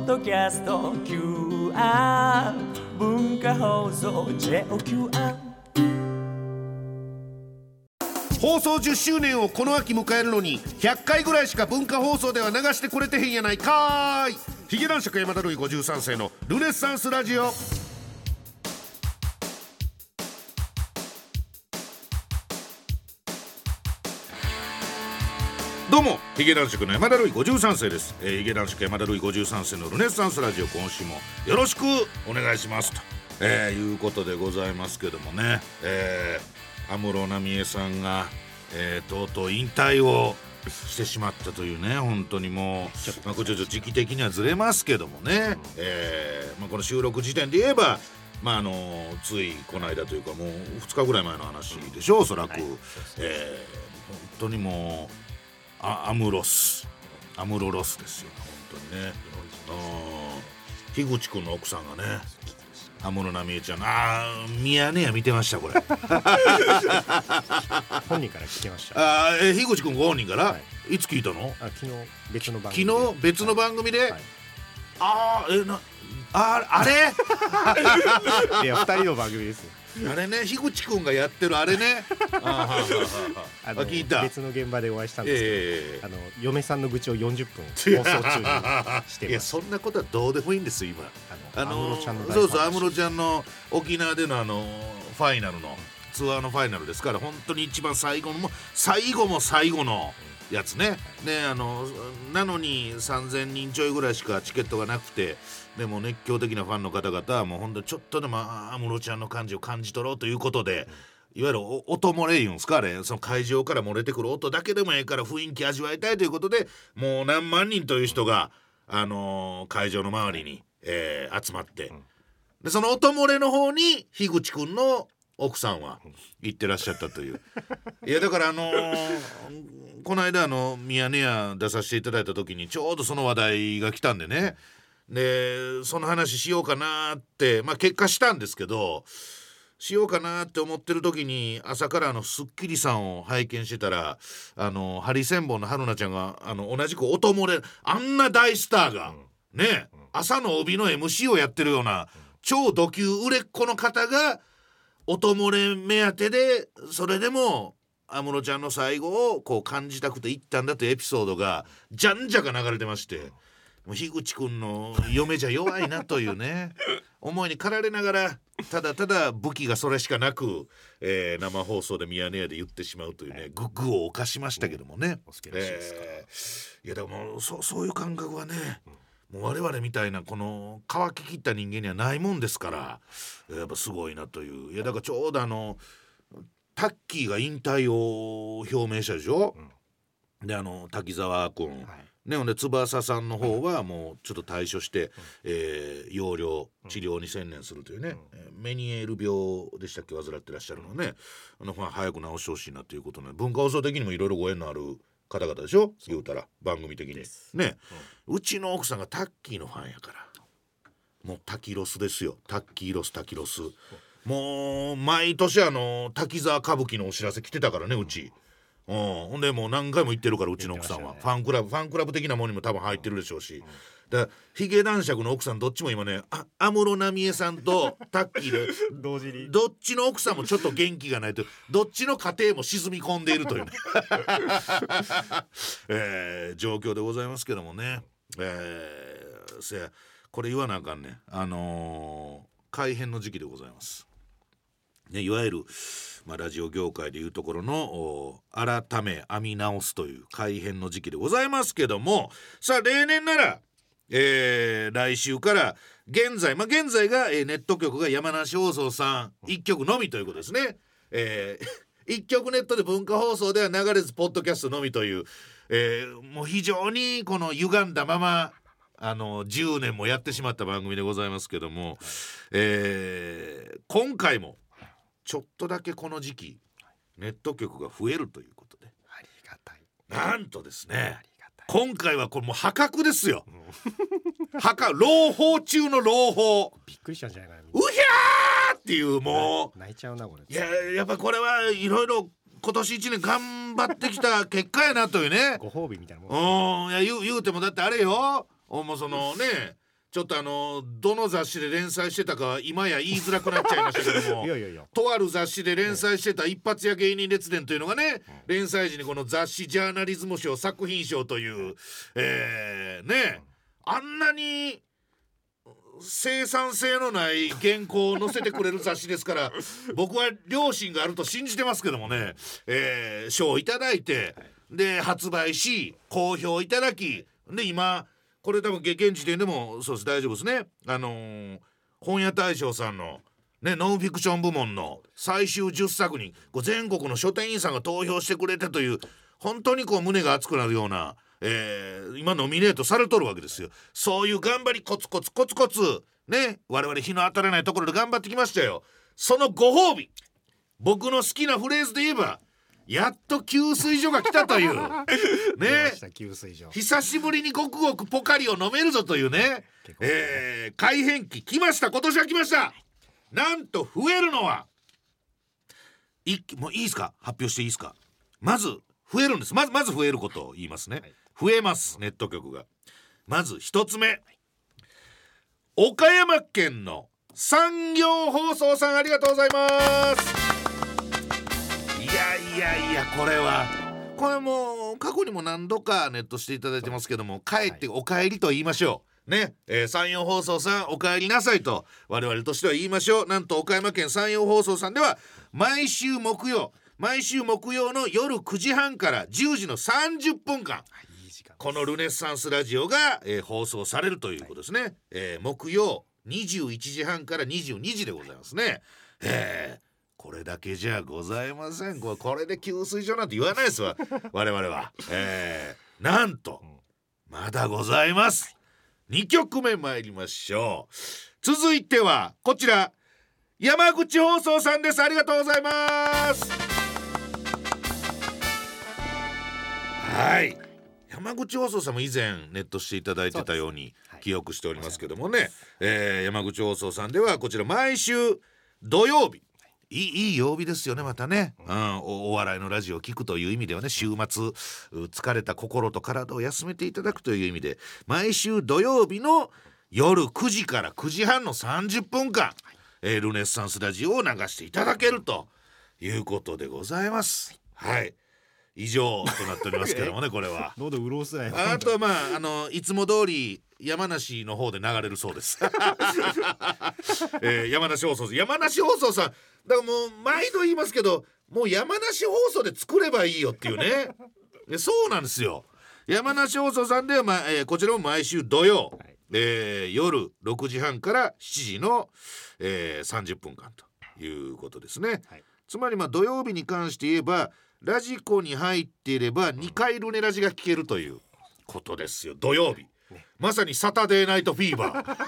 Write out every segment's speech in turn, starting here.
ドキャスト QR 文化放送 JOQR 放送10周年をこの秋迎えるのに100回ぐらいしか文化放送では流してくれてへんやないかーい。ヒゲ男爵山田るい53世のルネッサンスラジオ。どうもヒゲ男爵の山田るい53世です。ヒゲ男爵山田るい53世のルネッサンスラジオ、今週もよろしくお願いしますと、いうことでございますけどもね、安室奈美恵さんが、とうとう引退をしてしまったというね、本当にもう、これちょっと時期的にはずれますけどもね、この収録時点で言えば、ついこの間というかもう2日ぐらい前の話でしょう、おそらく、本当にもうアムロロスですよ本当にね。樋口くんの奥さんがね、安室奈美恵ちゃん、ミヤネ屋見てましたこれ本人から聞きました。 樋口くんご本人から、はい、いつ聞いたの？ 昨日別の番組で、はい、あれいや2人の番組ですよ。 あれね、樋口くんがやってるあれね聞いた。 別の現場でお会いしたんですけど、嫁さんの愚痴を40分放送中にしてます。 いやそんなことはどうでもいいんですよ今。 安室ちゃんの大ファン。 そうそう、安室ちゃんの沖縄でのファイナルのツアーのファイナルですから、本当に一番最後も最後のやつね、なのに3000人ちょいぐらいしかチケットがなくて、でも熱狂的なファンの方々はもう本当にちょっとでも安室ちゃんの感じを感じ取ろうということで、いわゆる音漏れいうんですか、あれその会場から漏れてくる音だけでもええから雰囲気味わいたいということで、もう何万人という人が、会場の周りに、集まって、でその音漏れの方に樋口くんの奥さんは行ってらっしゃったといういやだからこの間ミヤネ屋出させていただいた時にちょうどその話題が来たんでね、でその話しようかなって、結果したんですけど、しようかなって思ってる時に朝からスッキリさんを拝見してたら、ハリセンボンの春菜ちゃんが同じく音漏れ、あんな大スターが、ね、朝の帯の MC をやってるような超ド級売れっ子の方が音漏れ目当てで、それでも安室ちゃんの最後をこう感じたくて行ったんだというエピソードがじゃんじゃか流れてまして、もう樋口くんの嫁じゃ弱いなというね思いに駆られながら、ただただ武器がそれしかなく、生放送でミヤネ屋で言ってしまうというね、愚を犯しましたけどもね。 お好きらしいですか。 いやでもそういう感覚はね、もう我々みたいなこの乾ききった人間にはないもんですから、やっぱすごいなという。いやだからちょうどタッキーが引退を表明したでしょ、で滝沢君、ね、ほんで翼さんの方はもうちょっと退所して、養療治療に専念するというね、メニエール病でしたっけ患ってらっしゃるのね、早く治してほしいなということで、文化放送的にもいろいろご縁のある方々でしょ、言うたら番組的にね、うちの奥さんがタッキーのファンやから、もうタキロスですよ、タッキーロスタキロス、もう毎年滝沢歌舞伎のお知らせ来てたからね、うち。ほんでもう何回も行ってるから、うちの奥さんは、ファンクラブ的なものにも多分入ってるでしょうし、だからヒゲ男爵の奥さんどっちも今ね、安室奈美恵さんとタッキーで同時に、 どっちの奥さんもちょっと元気がないと、どっちの家庭も沈み込んでいるというね状況でございますけどもね。これ言わなあかんね、改編の時期でございますね。いわゆるラジオ業界でいうところの改め編み直すという改編の時期でございますけども、さあ例年なら、来週から現在が、ネット局が山梨放送さん1局のみということですね。1局ネットで文化放送では流れずポッドキャストのみという、もう非常にこの歪んだまま10年もやってしまった番組でございますけども、今回もちょっとだけこの時期ネット局が増えるということで、 ありがたい。 なんとですね、今回はこれもう破格ですよ朗報中の朗報、 びっくりしたんじゃないかな、 うひゃーっていう、もう泣いちゃうなこれ。 いややっぱこれはいろいろ今年1年頑張ってきた結果やなというねご褒美みたいなもん。 いや言うてもだってあれよ、もうそのねちょっとどの雑誌で連載してたかは今や言いづらくなっちゃいましたけどもいやとある雑誌で連載してた一発屋芸人列伝というのがね、連載時にこの雑誌ジャーナリズム賞作品賞というね、あんなに生産性のない原稿を載せてくれる雑誌ですから僕は良心があると信じてますけどもね、賞をいただいて、で発売し好評いただきで今これ多分現時点でもそうです、大丈夫ですね。本屋大賞さんのね、ノンフィクション部門の最終10作に全国の書店員さんが投票してくれてという本当にこう胸が熱くなるような、今ノミネートされとるわけですよ。そういう頑張りコツコツコツコツね、我々日の当たらないところで頑張ってきましたよ。そのご褒美、僕の好きなフレーズで言えばやっと給水所が来たというね、 給水所久しぶりにごくごくポカリを飲めるぞというね、改変期来ました。今年は来ました。なんと増えるのはもういいですか、発表していいですか。まず増えるんです。まず増えることを言いますね、増えます。ネット局がまず一つ目、岡山県の産業放送さん、ありがとうございます。いやこれもう過去にも何度かネットしていただいてますけども、帰ってお帰りと言いましょうね、山陽放送さんお帰りなさいと我々としては言いましょう。なんと岡山県山陽放送さんでは毎週木曜の夜9時半から10時の30分間、このルネッサンスラジオが、放送されるということですね、木曜21時半から22時でございますね。これだけじゃございません。これで給水所なんて言わないですわ我々は、なんとまだございます。2曲目参りましょう。続いてはこちら、山口放送さんです。ありがとうございます。はい、山口放送さんも以前ネットしていただいてたように記憶しておりますけどもね、山口放送さんではこちら毎週土曜日、いい曜日ですよね。またね、お笑いのラジオを聞くという意味ではね、週末疲れた心と体を休めていただくという意味で毎週土曜日の夜9時から9時半の30分間、ルネッサンスラジオを流していただけるということでございます。はい、以上となっておりますけどもねこれは喉潤すない。 あといつも通り山梨の方で流れるそうです山梨放送さんだからもう毎度言いますけど、もう山梨放送で作ればいいよっていうねそうなんですよ。山梨放送さんでは、こちらも毎週土曜、夜6時半から7時の、30分間ということですね、つまり土曜日に関して言えばラジコに入っていれば2回ルネラジが聞けるということですよ。土曜日、まさにサタデーナイトフィーバー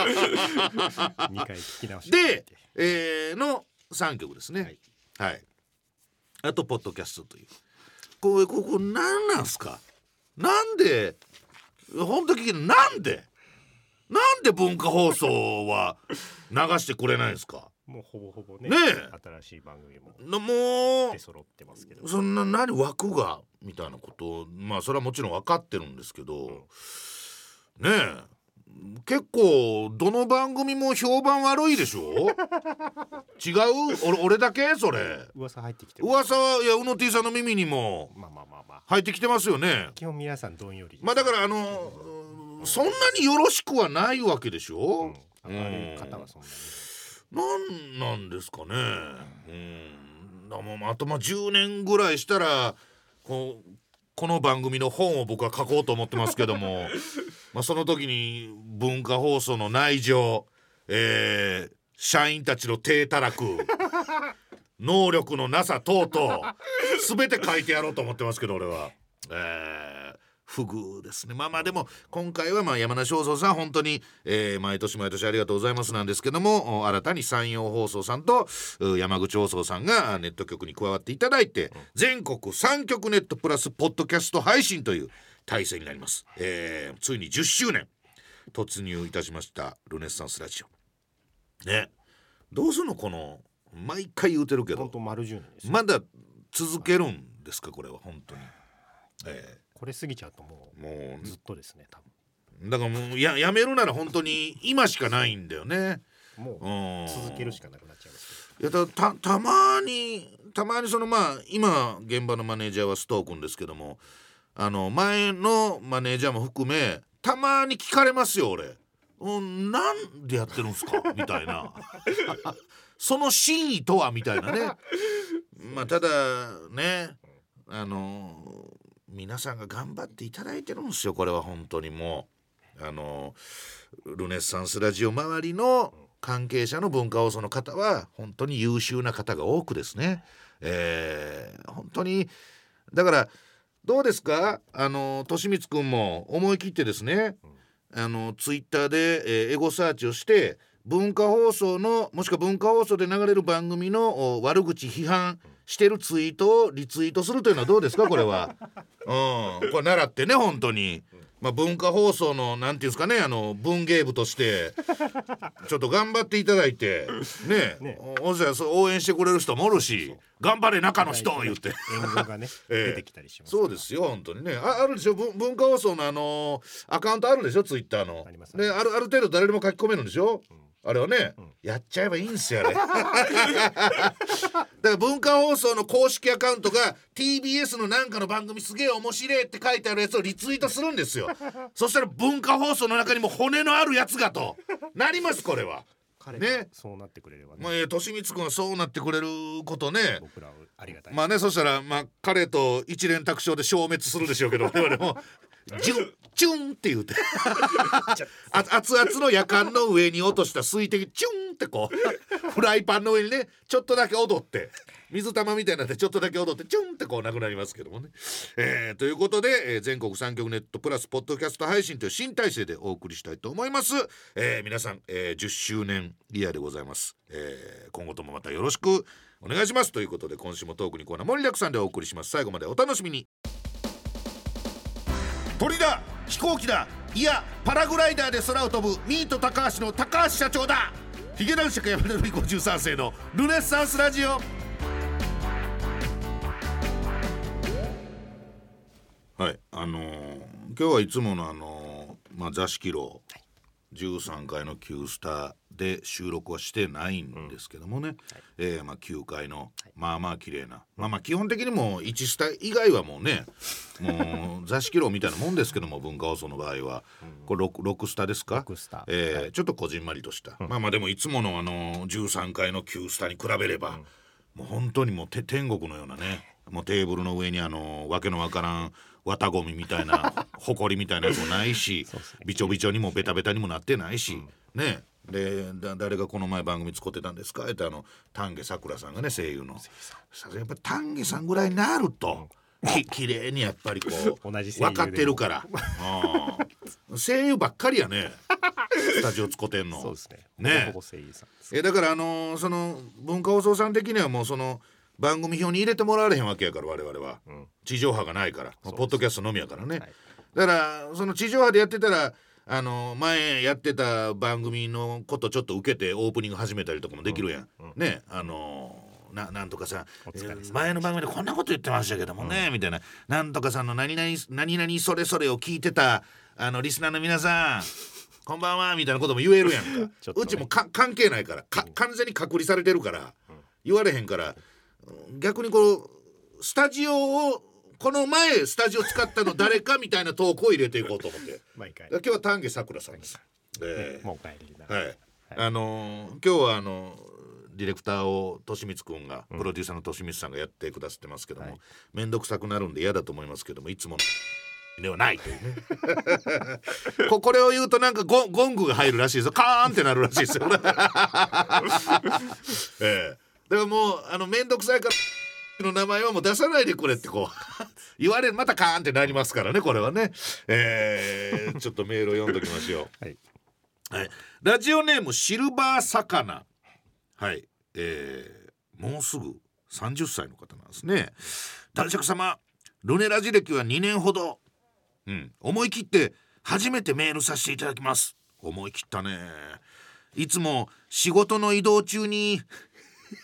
2回聞き直してで、の3曲ですね。はい、あとポッドキャストというここ何なんすか。なんで本当になんで文化放送は流してくれないんですか。 もうほぼほぼね、新しい番組も出揃ってますけど、 そんな何枠がみたいなことそれはもちろん分かってるんですけど、ねえ結構どの番組も評判悪いでしょ違う俺だけそれ噂入ってきてる。 噂はいやうの T さんの耳にも入ってきてますよね。 基本皆さんどんよりだからそんなによろしくはないわけでしょ、 ある方はそんなになんですかね。あと10年ぐらいしたらこの番組の本を僕は書こうと思ってますけどもその時に文化放送の内情、社員たちの低たらく能力のなさ等々全て書いてやろうと思ってますけど俺は、不遇ですね。でも今回は山梨放送さん本当に、毎年ありがとうございますなんですけども、新たに山陽放送さんと山口放送さんがネット局に加わっていただいて、全国3局ネットプラスポッドキャスト配信という体制になります。ついに10周年突入いたしましたルネッサンスラジオね。どうすんのこの毎回言うてるけど本当丸10年ですよ。 まだ続けるんですかこれは本当に。 これ過ぎちゃうともうずっとですね多分だからもうやめるなら本当に今しかないんだよね。 もう続けるしかなくなっちゃいますけど。いやたまにその今現場のマネージャーはストー君ですけども、前のマネージャーも含めたまに聞かれますよ俺。なんでやってるんすかみたいなその真意とはみたいなねただね皆さんが頑張っていただいてるんですよ。これは本当にもうルネッサンスラジオ周りの関係者の文化放送の方は本当に優秀な方が多くですね、本当にだからどうですか利光くんも思い切ってですね、ツイッターで、エゴサーチをして文化放送のもしくは文化放送で流れる番組の悪口批判してるツイートをリツイートするというのはどうですかこれはこれ習ってね本当に、文化放送のなんていうんですかね文芸部としてちょっと頑張っていただいてねおそらく応援してくれる人もおるし頑張れ中の人言って援軍がね、出てきたりします。 そうですよ本当にねあるでしょ文化放送のアカウントあるでしょツイッターの。である程度誰でも書き込めるんでしょ、あれはね、やっちゃえばいいんすよあれだから文化放送の公式アカウントが TBS のなんかの番組すげえ面白いって書いてあるやつをリツイートするんですよそしたら文化放送の中にも骨のあるやつがとなりますこれは彼がそうなってくれればね。 利光君はそうなってくれることね僕らはありがたい。 そしたら彼と一連卓勝で消滅するでしょうけど我々もチュンって言うて熱々のやかんの上に落とした水滴チュンってこうフライパンの上にねちょっとだけ踊って水玉みたいになってちょっとだけ踊ってチュンってこうなくなりますけどもね、ということで、全国3局ネットプラスポッドキャスト配信という新体制でお送りしたいと思います。皆さん、10周年イヤーでございます、今後ともまたよろしくお願いしますということで今週もトークにコーナー盛りだくさんでお送りします。最後までお楽しみに。鳥だ飛行機だいやパラグライダーで空を飛ぶミート高橋の高橋社長だ。ヒゲ男爵山田53世のルネッサンスラジオ。はい今日はいつもの座敷牢13階の旧スタで収録はしてないんですけどもね、9階の綺麗な基本的にもう1スタ以外はもうねもう座敷牢みたいなもんですけども文化放送の場合はこれ 6スタですか、 6スタ、 ちょっとこじんまりとした、でもいつもの13階の旧スタに比べれば、もう本当にもう天国のようなねもうテーブルの上にわけのわからん綿ゴミみたいなほこりみたいなやつもないしびちょびちょにもベタベタにもなってないし、ねで誰がこの前番組使ってたんですかって丹下さくらさんがね声優のやっぱ丹下さんぐらいになると、綺麗にやっぱりこう同じ分かってるから声優ばっかりやねスタジオ使ってんの。 そうですねほぼ声優さんです。 だからその文化放送さん的にはもうその番組表に入れてもらわれへんわけやから我々は、地上波がないからポッドキャストのみやからね、だからその地上波でやってたら前やってた番組のことちょっと受けてオープニング始めたりとかもできるやん、ねなんとかさ前の番組でこんなこと言ってましたけどもね、みたいななんとかさんの何々それそれを聞いてたリスナーの皆さんこんばんはみたいなことも言えるやんかね、うちも関係ないから完全に隔離されてるから、言われへんから逆にこうスタジオをこの前スタジオ使ったの誰かみたいなトークを入れていこうと思って毎回今日は丹下さくらさんです、 もう帰りな、 今日はディレクターを利光くんがプロデューサーの利光さんがやってくださってますけども、めんどくさくなるんで嫌だと思いますけどもいつものではないというねこれを言うとなんかゴングが入るらしいですよ。カーンってなるらしいですよだからもうめんどくさいからの名前はもう出さないでくれってこう言われるまたカーンってなりますからねこれはね、ちょっとメールを読んどきましょうラジオネームシルバー魚もうすぐ30歳の方なんですね。男爵様ルネラジ歴は2年ほど、思い切って初めてメールさせていただきます。思い切ったね。いつも仕事の移動中に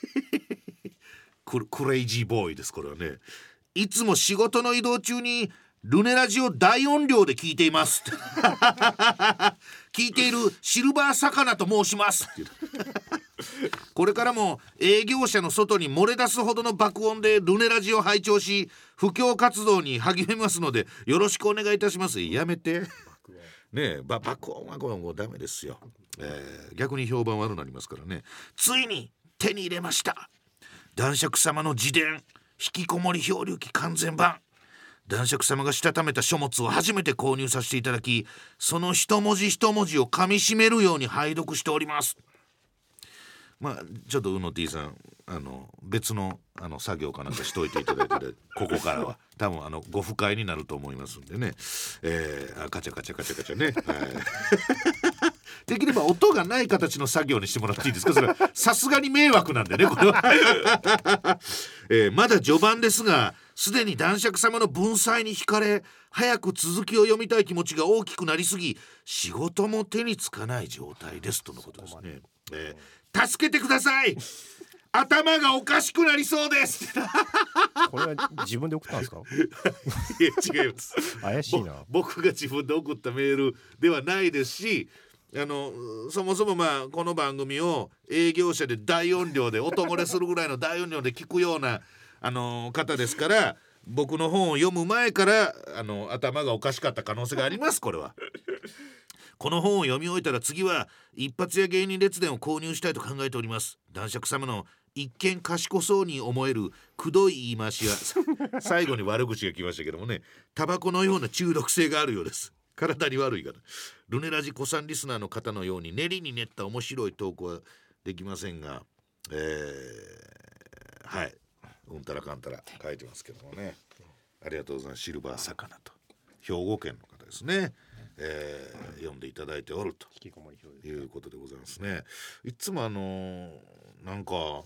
クレイジーボーイですこれはね。いつも仕事の移動中にルネラジオ大音量で聞いています聞いているシルバー魚と申しますこれからも営業者の外に漏れ出すほどの爆音でルネラジオ拝聴し、布教活動に励めますのでよろしくお願いいたします。やめてねえ、爆音はこれもうダメですよ、逆に評判悪くなりますからね。ついに手に入れました、男爵様の自伝引きこもり漂流記完全版。男爵様がしたためた書物を初めて購入させていただき、その一文字一文字を噛み締めるように拝読しております。まあちょっとうの T さん別の作業かなんかしといていただいてここからは多分ご不快になると思いますんでね、カチャカチャカチャカチャね、はい、できれば音がない形の作業にしてもらっていいですか。それはさすがに迷惑なんでねこれは、まだ序盤ですがすでに男爵様の文才に惹かれ、早く続きを読みたい気持ちが大きくなりすぎ、仕事も手につかない状態ですとのことですね。助けてください、頭がおかしくなりそうですこれは自分で送ったんですかいや違います怪しいな。 僕が自分で送ったメールではないですし、そもそもこの番組を営業者で大音量で音漏れするぐらいの大音量で聞くような方ですから、僕の本を読む前から頭がおかしかった可能性があります。これはこの本を読み終えたら次は一発屋芸人列伝を購入したいと考えております。男爵様の一見賢そうに思えるくどい言い回しは最後に悪口が来ましたけどもね、タバコのような中毒性があるようです。体に悪いから。ルネラジ子さんリスナーの方のように練りに練った面白いトークはできませんが、はいうんたらかんたら書いてますけどもね、ありがとうございます。シルバー魚と兵庫県の方ですね、読んでいただいておるということでございますね。いつもなんか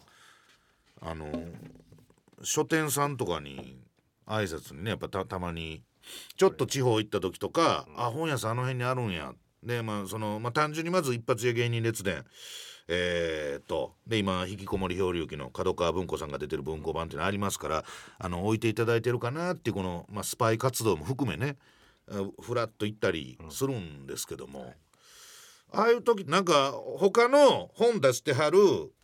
書店さんとかに挨拶にねやっぱたまにちょっと地方行った時とか、本屋さんあの辺にあるんやで、単純にまず一発屋芸人列伝で今引きこもり漂流記の角川文庫さんが出てる文庫版っていうのありますから、置いていただいてるかなっていうこの、スパイ活動も含めねフラッと行ったりするんですけども、ああいう時なんか他の本出してはる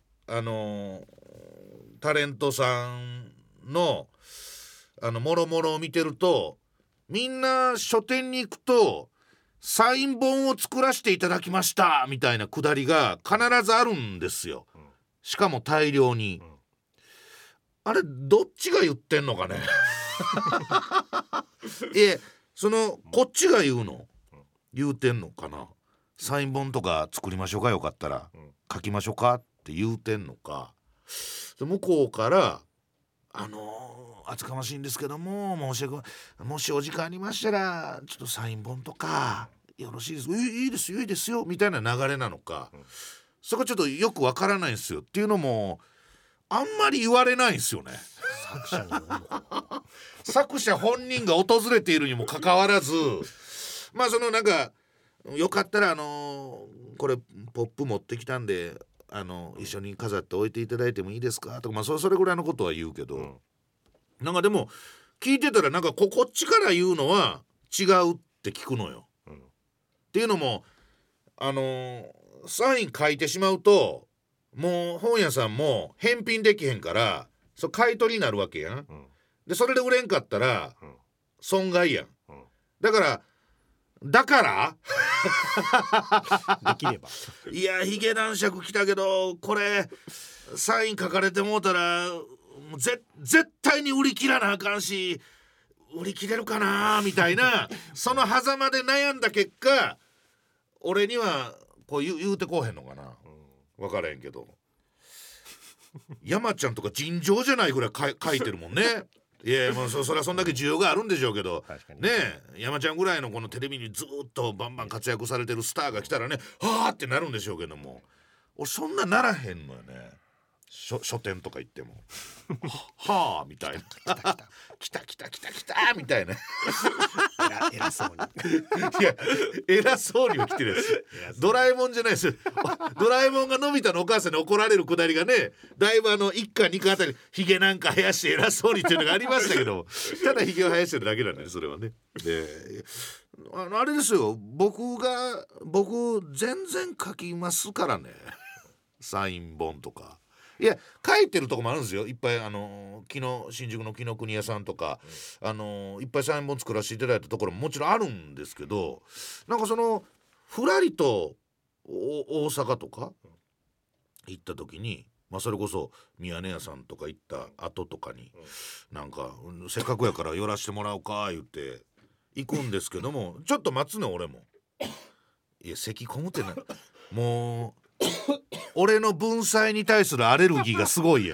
タレントさんのもろもろを見てると、みんな書店に行くとサイン本を作らせていただきましたみたいなくだりが必ずあるんですよ。しかも大量に、あれどっちが言ってんのかねこっちが言うの、言うてんのかな。サイン本とか作りましょうか、よかったら書きましょうかって言うてんのか、向こうから厚かましいんですけどももしお時間ありましたらちょっとサイン本とかよろしいですか、いいですよいいですよみたいな流れなのか、そこちょっとよくわからないんですよ。っていうのもあんまり言われないんですよね作者本人が訪れているにもかかわらずなんかよかったらこれポップ持ってきたんで一緒に飾っておいていただいてもいいですかとか、それぐらいのことは言うけど、なんかでも聞いてたらなんかこっちから言うのは違うって聞くのよ、っていうのもサイン書いてしまうともう本屋さんも返品できへんから買い取りになるわけやん、でそれで売れんかったら損害やん、だからできればいやヒゲ男爵来たけどこれサイン書かれてもうたら絶対に売り切らなあかんし売り切れるかなみたいなその狭間で悩んだ結果俺にはこう言うてこうへんのかな、分からへんけど山ちゃんとか尋常じゃないぐらい書いてるもんねいやそれはそんだけ需要があるんでしょうけどね、山ちゃんぐらいのこのテレビにずっとバンバン活躍されてるスターが来たらねはーってなるんでしょうけども、俺そんなならへんのよね。 書店とか行ってもはあみたいな来たみたいな偉そうにいや偉そうには来てるやつドラえもんじゃないですよドラえもんがのび太のお母さんに怒られるくだりがねだいぶ1巻2巻あたりヒゲなんか生やして偉そうにっていうのがありましたけどただヒゲを生やしてるだけなんだねそれはね。であれですよ僕全然書きますからねサイン本とかいや書いてるとこもあるんですよいっぱい新宿の紀ノ国屋さんとか、いっぱいサイン本作らせていただいたところももちろんあるんですけどなんかそのふらりと大阪とか行った時にそれこそ宮根屋さんとか行った後とかになんかせっかくやから寄らしてもらおうか言って行くんですけどもちょっと待つね俺もいや咳込むってないもう俺の文才に対するアレルギーがすごいやん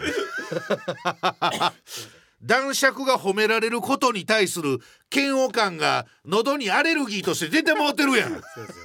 男爵が褒められることに対する嫌悪感が喉にアレルギーとして出てもうてるやん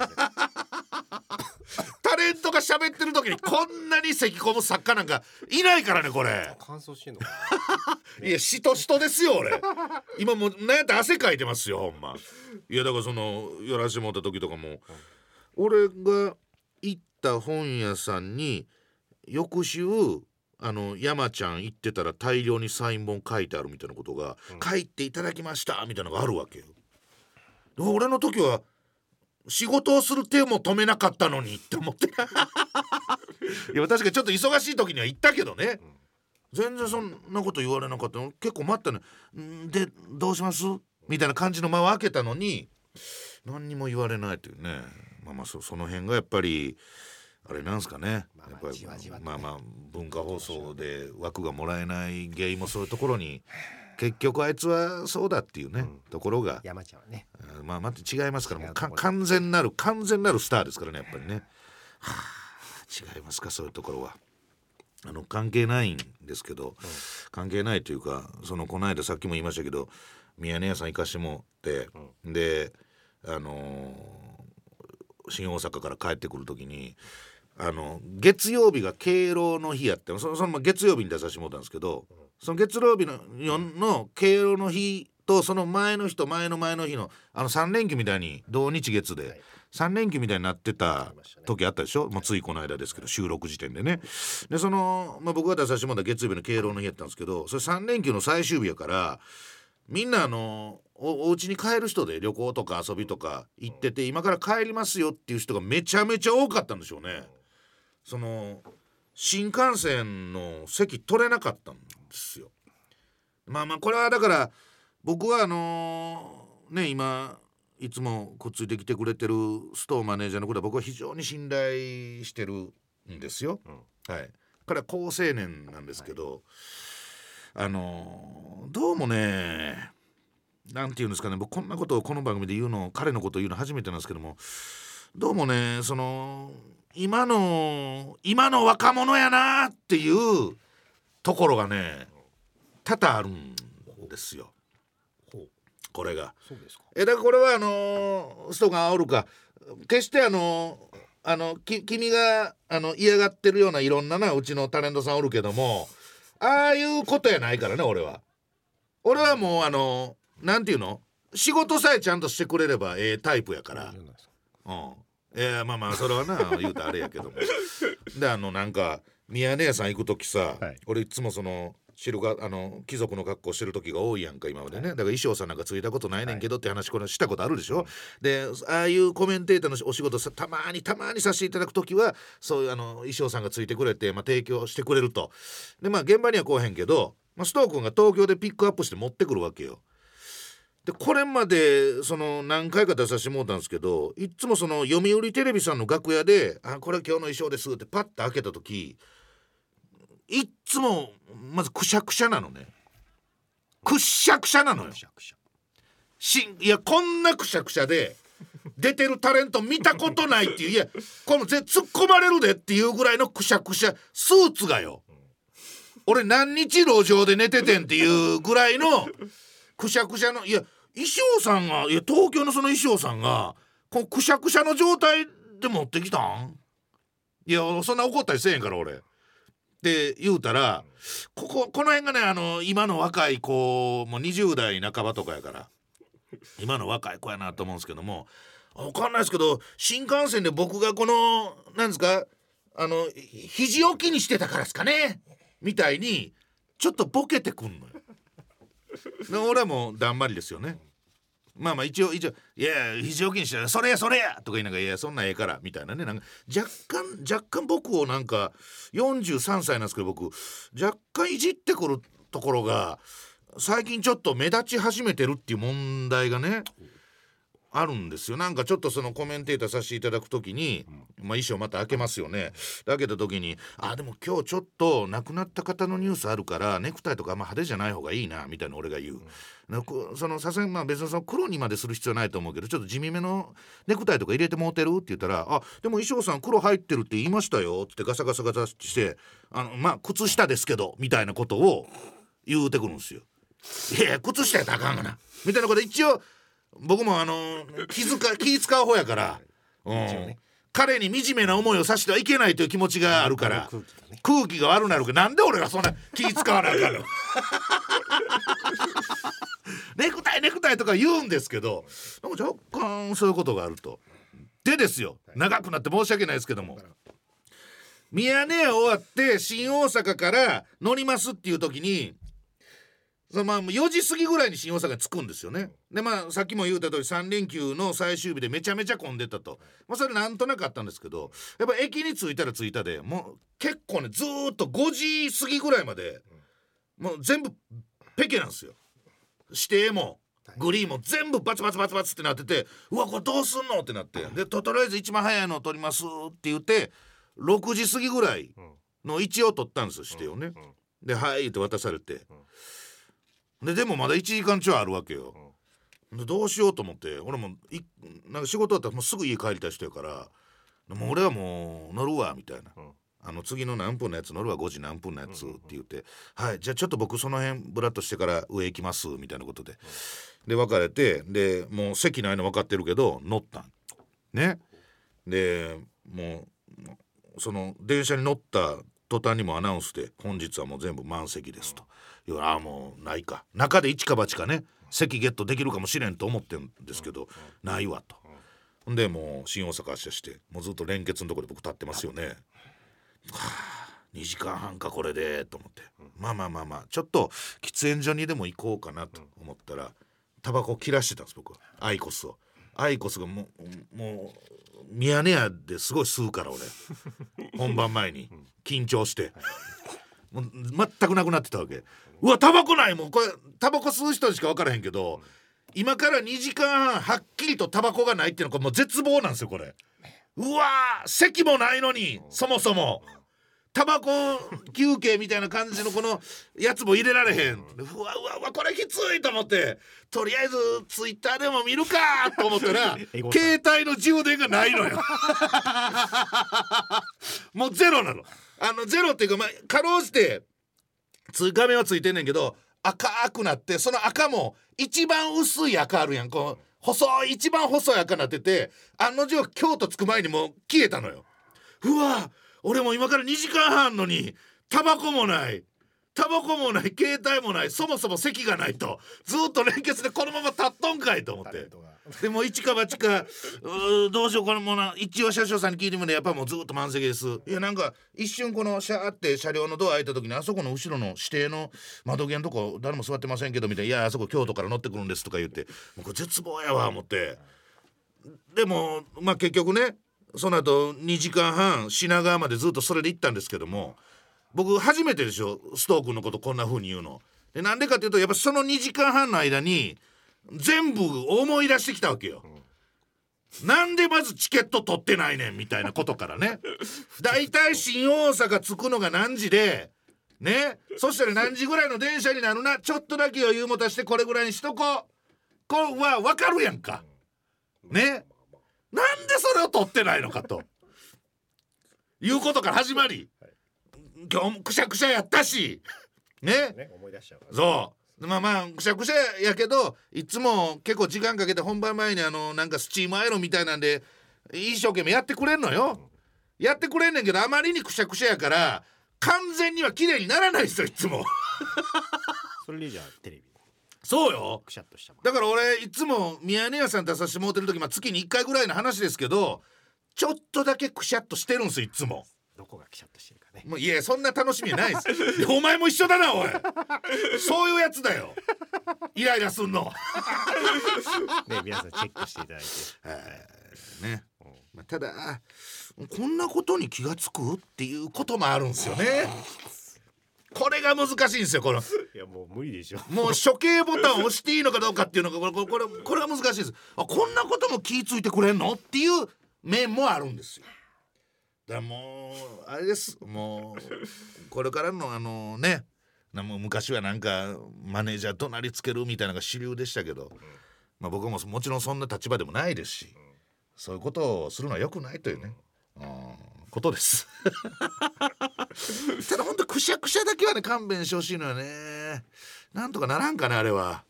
タレントが喋ってる時にこんなに咳込む作家なんかいないからねこれ乾燥してんのかいやしとしとですよ俺今もうなんやったら汗かいてますよほんまいやだからその寄らしてもらった時とかも、俺が行った本屋さんに翌週山ちゃん行ってたら大量にサイン本書いてあるみたいなことが、書いていただきましたみたいなのがあるわけよ。俺の時は仕事をする手も止めなかったのにって思っていや確かにちょっと忙しい時には行ったけどね、全然そんなこと言われなかったの結構待ったねでどうしますみたいな感じの間を開けたのに何にも言われないというねその辺がやっぱりあれなんですかね、やっぱりじわじわとね文化放送で枠がもらえない原因もそういうところに結局あいつはそうだっていうね、ところが山ちゃんはねまた違いますからもう違うところ完全なるスターですからねやっぱりね、違いますかそういうところは関係ないんですけど、関係ないというかこの間さっきも言いましたけど宮根屋さん行かしてもって、で新大阪から帰ってくる時に月曜日が敬老の日やってその月曜日に出させてもらったんですけど、その月曜日の敬老の日とその前の日と前の前の日の3連休みたいに同日月で3連休みたいになってた時あったでしょ、もうついこの間ですけど収録時点でね。で僕が出させてもらった月曜日の敬老の日やったんですけど、それ3連休の最終日やからみんなお家に帰る人で旅行とか遊びとか行ってて今から帰りますよっていう人がめちゃめちゃ多かったんでしょうね。新幹線の席取れなかったんですよ。これはだから僕は今いつもくっついてきてくれてるストーマネージャーのことは僕は非常に信頼してるんですよ、はい。彼は好青年なんですけど、どうもねなんて言うんですかね、僕こんなことをこの番組で彼のことを言うの初めてなんですけども、どうもね今の若者やなっていうところがね多々あるんですよ。これがそうですか。 だからこれはストが煽るか決して君が嫌がってるようないろんなうちのタレントさんおるけどもああいうことやないからね。俺はもうなんていうの仕事さえちゃんとしてくれればタイプやから、それはな言うたらあれやけどもでなんか宮根屋さん行く時さ、俺いつも貴族の格好してる時が多いやんか今までね。だから衣装さんなんかついたことないねんけどって話これしたことあるでしょ、でああいうコメンテーターのお仕事たまにさせていただく時はそういう衣装さんがついてくれて、提供してくれると。で現場には来おへんけど、ストー君が東京でピックアップして持ってくるわけよ。でこれまで何回か出させてもらったんですけど、いつも読売テレビさんの楽屋でこれ今日の衣装ですってパッと開けた時いっつもまずくしゃくしゃなのね。くっしゃくしゃなのよ。いやこんなくしゃくしゃで出てるタレント見たことないっていう、いやこの突っ込まれるでっていうぐらいのくしゃくしゃスーツがよ、俺何日路上で寝ててんっていうぐらいのくしゃくしゃの、いや衣装さんが東京のその衣装さんがこのくしゃくしゃの状態で持ってきたん。いやそんな怒ったりせえへんから俺って言うたら、この辺がね今の若い子もう20代半ばとかやから今の若い子やなと思うんですけども、分かんないですけど新幹線で僕がこのなんですか肘置きにしてたからですかねみたいにちょっとボケてくんのよ。で俺はもうだんまりですよね。まあ一応いや肘置きにしてそれやとか言いながらいやそんなんええからみたいなね、なんか若干僕をなんか43歳なんですけど僕若干いじってくるところが最近ちょっと目立ち始めてるっていう問題がねあるんですよ。なんかちょっとそのコメンテーターさせていただくときに、衣装また開けますよね。開けた時にでも今日ちょっと亡くなった方のニュースあるからネクタイとか派手じゃない方がいいなみたいな俺が言う、そのさすがに別にその黒にまでする必要ないと思うけどちょっと地味めのネクタイとか入れてもうてるって言ったらでも衣装さん黒入ってるって言いましたよってガサガサして靴下ですけどみたいなことを言うてくるんですよ。いや靴下やったらあかんがなみたいなことで一応僕も気使う方やから、彼に惨めな思いをさせてはいけないという気持ちがあるから空気が悪くなるからなんで俺がそんな気使わなあかんのネクタイとか言うんですけどでも若干そういうことがあると。でですよ、長くなって申し訳ないですけどもミヤネ屋終わって新大阪から乗りますっていう時に4時過ぎぐらいに新大阪に着くんですよね。でさっきも言うた通り3連休の最終日でめちゃめちゃ混んでたと、それなんとなくあったんですけどやっぱ駅に着いたら着いたでもう結構ねずーっと5時過ぎぐらいまでもう全部ペケなんですよ。指定もグリーンも全部バツバツってなっててうわこれどうすんのってなってでとりあえず一番早いのを取りますって言って6時過ぎぐらいの位置を取ったんですよ指定をね。ではいって渡されてでもまだ1時間ちょいあるわけよ。でどうしようと思って俺もなんか仕事だったらもうすぐ家帰りたい人やからもう俺はもう乗るわみたいな、次の何分のやつ乗るわ5時何分のやつって言って、はいじゃあちょっと僕その辺ブラッとしてから上行きますみたいなことで別れてでもう席ないの分かってるけど乗ったんね。でもうその電車に乗った途端にもアナウンスで本日はもう全部満席ですと。もうないか中で一か八かね席ゲットできるかもしれんと思ってるんですけど、ないわと。でもう新大阪発車してもうずっと連結のところで僕立ってますよね。2時間半かこれでと思って、まあちょっと喫煙所にでも行こうかなと思ったらタバコ切らしてたんです僕は。アイコスがもうミヤネ屋ですごい吸うから俺本番前に緊張してもう全くなくなってたわけ。うわタバコない、もうこれタバコ吸う人にしか分からへんけど今から2時間半はっきりとタバコがないっていうのがもう絶望なんですよこれ。うわ席もないのにそもそもタバコ休憩みたいな感じのこのやつも入れられへん。うわこれきついと思ってとりあえずツイッターでも見るかと思ったら携帯の充電がないのよもうゼロなの。ゼロっていうかかろうじて画面はついてんねんけど赤くなってその赤も一番薄い赤あるやんこう一番細い赤なってて案の定京都着く前にもう消えたのよ。うわ俺も今から2時間半のにタバコもない携帯もないそもそも席がないとずっと連結でこのまま立っとんかいと思ってでも一か八かどうしようこれもな一応車掌さんに聞いてみるとやっぱもうずっと満席です。いやなんか一瞬このシャーって車両のドア開いた時にあそこの後ろの指定の窓際のとこ誰も座ってませんけどみたいな、いやあそこ京都から乗ってくるんですとか言ってもうこれ絶望やわ思って、でも結局ねその後2時間半品川までずっとそれで行ったんですけども僕初めてでしょストークのことこんな風に言うので。なんでかっていうとやっぱその2時間半の間に全部思い出してきたわけよ、なんでまずチケット取ってないねんみたいなことからねだいたい新大阪着くのが何時でね、そしたら何時ぐらいの電車になるなちょっとだけ余裕持たしてこれぐらいにしとこうこれは分かるやんかね。なんでそれを取ってないのかということから始まり今日もくしゃくしゃやったしね思い出しちゃうそうくしゃくしゃやけどいつも結構時間かけて本番前になんかスチームアイロンみたいなんで一生懸命やってくれんのよ、やってくれんねんけどあまりにくしゃくしゃやから完全には綺麗にならないですよいつもそれでじゃあテレビそうよ。 くしゃっとしたもん。 だから俺いつも宮根屋さん出させてもらってる時、月に1回ぐらいの話ですけど、ちょっとだけくしゃっとしてるんですよいつも。 どこがくしゃっとしてるかね。 もういやそんな楽しみないですでお前も一緒だなおいそういうやつだよイライラすんのね、皆さんチェックしていただいてね、ただこんなことに気がつくっていうこともあるんですよねこれが難しいんですよ。このいやもう無理でしょ。 もう処刑ボタンを押していいのかどうかっていうのがこれが難しいです。こんなことも気ついてくれんのっていう面もあるんですよ。だからもうあれです、もうこれからのね、もう昔はなんかマネージャー怒鳴りつけるみたいなのが主流でしたけど、僕ももちろんそんな立場でもないですし、そういうことをするのは良くないというね、ことですただほんとくしゃくしゃだけはね勘弁してほしいのよね。なんとかならんかねあれは。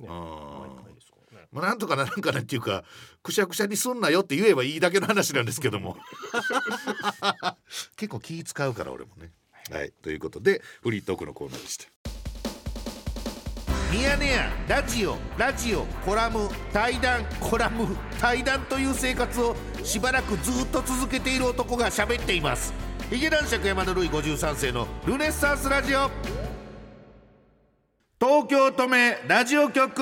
なんとかならんかねっていうか、くしゃくしゃにすんなよって言えばいいだけの話なんですけども結構気使うから俺もね。はい、ということでフリートークのコーナーでした。ミヤネ屋ラジオコラム対談という生活をしばらくずっと続けている男が喋っています。ヒゲ男爵山田るい53世のルネッサンスラジオ。東京都名ラジオ局。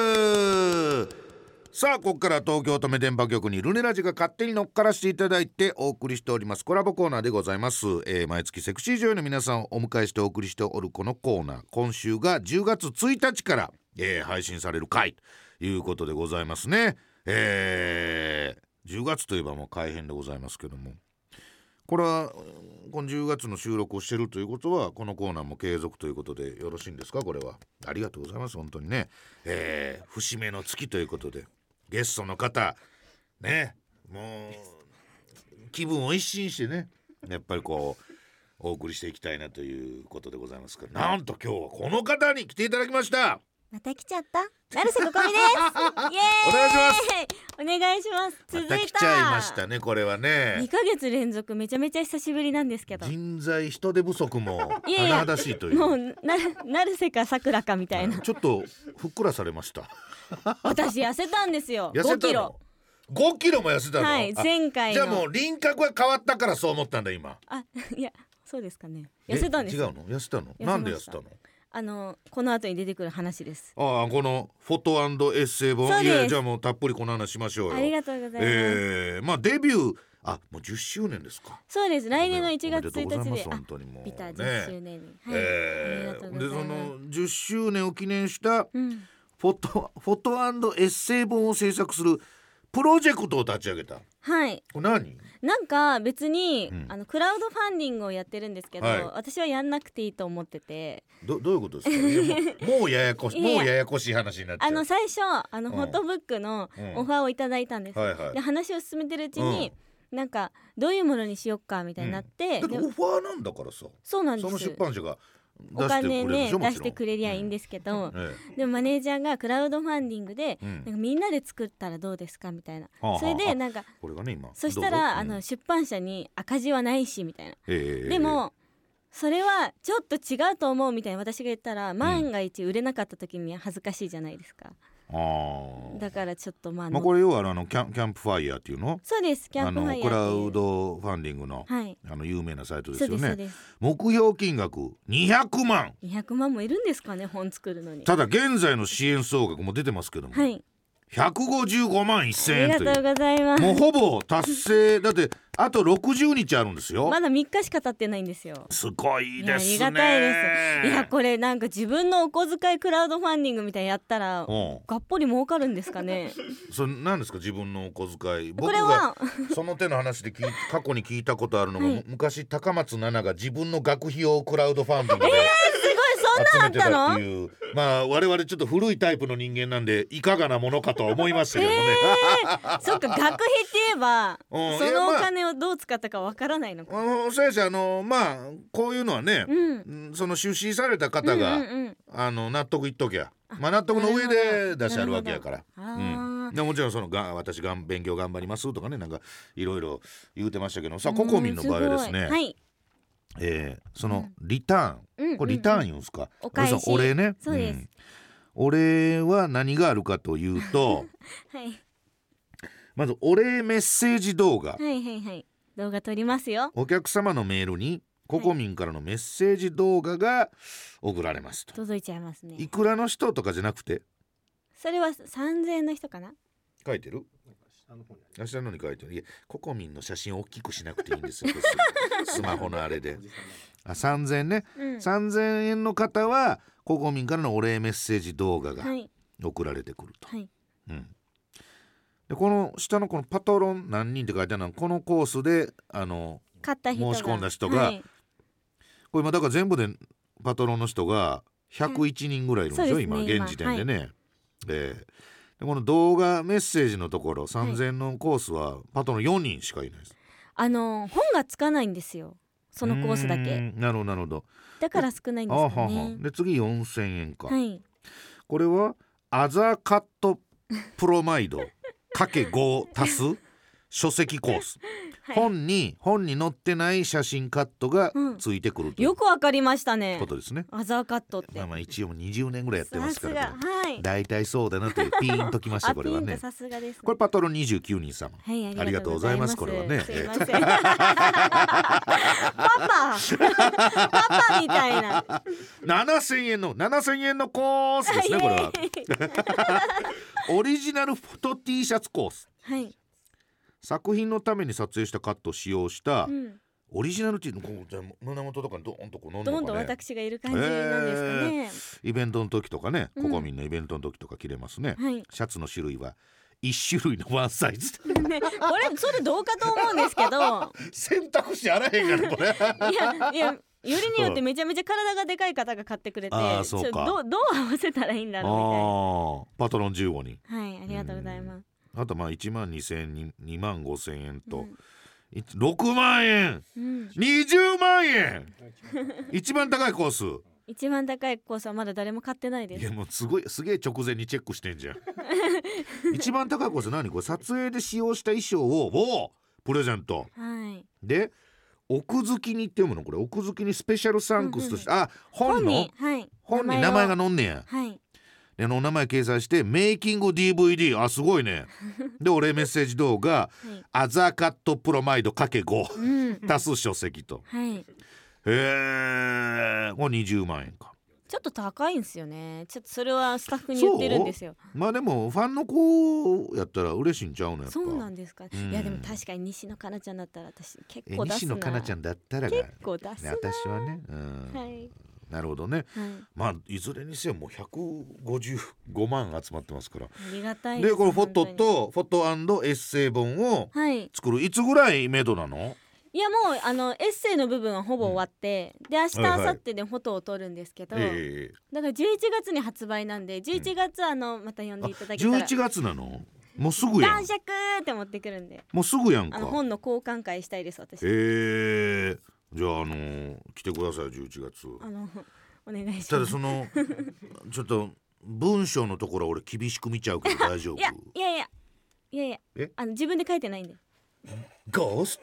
さあここから東京都名電波局にルネラジが勝手に乗っからしていただいてお送りしておりますコラボコーナーでございます。毎月セクシー女優の皆さんをお迎えしてお送りしておるこのコーナー、今週が10月1日から、配信される回ということでございますね。10月といえばもう改編でございますけども、これはこの10月の収録をしているということはこのコーナーも継続ということでよろしいんですか。これはありがとうございます本当にね。節目の月ということでゲストの方ね、もう気分を一新してね、やっぱりこうお送りしていきたいなということでございますから、なんと今日はこの方に来ていただきました。 また来ちゃった成瀬ここみですイエーイお願いします。 お願いします。続いたまた来ちゃいましたね。これはね 2ヶ月連続めちゃめちゃ久しぶりなんですけど、 人材不足も甚だしいという。 もう成瀬かさくらかみたいなちょっとふっくらされました私痩せたんですよ。 痩せたの 5キロ。 5キロも痩せたの。 はい前回のじゃあもう輪郭が変わったからそう思ったんだ今。 いやそうですかね。痩せたんですよ。 違うの？痩せたの？ せましたなんで痩せたの？ この後に出てくる話です。 このフォト&エッセイ本。 そうです。 いやじゃあもうたっぷりこの話しましょうよ。 ありがとうございます。 デビューもう10周年ですか。 そうです。来年の1月おめでとうござい 1日でます本当にもうビターね 10周年に、はい、ありがとうございます。 でその10周年を記念したうんフォト&エッセイ本を制作するプロジェクトを立ち上げた。 はい。 これ何？ なんか別に、クラウドファンディングをやってるんですけど、 はい、 私はやんなくていいと思ってて。 どういうことですか？いやもうややこしい話になっちゃう。 最初フォトブックのオファーをいただいたんです、で話を進めてるうちに、なんかどういうものにしよっかみたいになって、 だってオファーなんだからさ。 そうなんです。 その出版社がお金ね出してくれりゃいいんですけど、でもマネージャーがクラウドファンディングで、なんかみんなで作ったらどうですかみたいな、それでなんかこれがね今そしたら出版社に赤字はないしみたいな、でもそれはちょっと違うと思うみたいな私が言ったら、万が一売れなかった時に恥ずかしいじゃないですか。だからちょっとこれ要はキャンプファイヤーっていうの？そうです。キャンプファイヤークラウドファンディングの、有名なサイトですよね。 そうです。 目標金額200万もいるんですかね、本作るのに。 ただ現在の支援総額も出てますけども、155万1000円という。 ありがとうございます。 もうほぼ達成だってあと60日あるんですよ。 まだ3日しか経ってないんですよ。 すごいですね。 ありがたいです。いやこれなんか自分のお小遣いクラウドファンディングみたいにやったらがっぽり儲かるんですかね。 それ何ですか自分のお小遣い。僕これはがその手の話で過去に聞いたことあるのが、昔高松菜奈が自分の学費用クラウドファンディングで集めてたっていう、我々ちょっと古いタイプの人間なんでいかがなものかとは思いましたけどもね。 そっか学費って言えばそのお金をどう使ったかわからないのか。 そうですこういうのはね、その出資された方が、納得いっときゃ、納得の上で出してあるわけやから。もちろん私が勉強頑張りますとかね、なんかいろいろ言うてましたけどさ、ココミンの場合はですね、 そのリターン、これリターン言うんですか、 お返し、 お礼ね。 そうです、 お礼は何があるかというとはい、 まずお礼メッセージ動画、 はいはいはい、動画撮りますよ。 お客様のメールにココミンからのメッセージ動画が送られますと。 届いちゃいますね。 いくらの人とかじゃなくて、 それは3000円の人かな。 書いてる？明日のに書いてる。いや、ココミンの写真を大きくしなくていいんですよスマホのあれで。3000円ね、3000円の方はココミンからのお礼メッセージ動画が送られてくると、 はい、 でこの下のこのパトロン何人って書いてあるのは、このコースで買った人が申し込んだ人が、これ今だから全部でパトロンの人が101人ぐらいいるんですよ、今現時点でね、でこの動画メッセージのところ3000円のコースはパトロン4人しかいないです。 本がつかないんですよ、そのコースだけ。 なるほどなるほど。 だから少ないんですよね。 で次4000円か、 はい、 これはアザーカットプロマイドかけ5足す書籍コース、はい、本に載ってない写真カットがついてくるという、 よくわかりましたね、 ことですね。 アザーカットって、 まあ一応20年ぐらいやってますから、 はい、 だいたいそうだなというピーンときましたこれはね。 さすがですね。 これパトロン29人様、 はい、 ありがとうございます。これはね、 すいませんパパみたいな 7000円のコースですねこれはオリジナルフォト T シャツコース、 はい、作品のために撮影したカットを使用した、オリジナル T の胸元とかにドーンとこう乗んのかね、 どんどん私がいる感じなんですかね、 イベントの時とかね、ココミンのイベントの時とか着れますね、シャツの種類は1種類のワンサイズね、これそれどうかと思うんですけど選択肢あらへんがなこれいやよりによってめちゃめちゃ体がでかい方が買ってくれて、 そうか、 どう合わせたらいいんだろうみたいな。 パトロン15人、 はい、ありがとうございます。 あと1万2000円2万5000円と、6万円、20万円一番高いコース、 一番高いコースはまだ誰も買ってないです。 いやもうすげえ直前にチェックしてんじゃん一番高いコース何これ、撮影で使用した衣装をプレゼント、で奥付きにって読むのこれ、奥付きにスペシャルサンクスとして、本に名前が載んねや、で名前掲載してメイキング DVD、 すごいねでお礼メッセージ動画、アザーカットプロマイド ×5、足す書籍と、これ20万円か。 ちょっと高いんですよね。ちょっとそれはスタッフに言ってるんですよ。 でもファンの子やったら嬉しいんちゃうのやっぱ。 そうなんですか、いやでも確かに西野カナちゃんだったら私結構出すな。 西野カナちゃんだったら結構出すな、 私はね、なるほどね、いずれにせよもう155万集まってますから、 ありがたいです。 でこれフォトエッセイ本を作る、いつぐらい目処なの？ いやもうエッセイの部分はほぼ終わって、で明日明後日でフォトを撮るんですけど、だから11月に発売なんで、11月また読んでいただけたら。 11月なの？もうすぐやん。 男爵って持ってくるんで、 もうすぐやんか。 本の交換会したいです私。 じゃあ来てください11月。 お願いします。 ただちょっと文章のところ俺厳しく見ちゃうけど大丈夫？いや自分で書いてないんで。 ゴース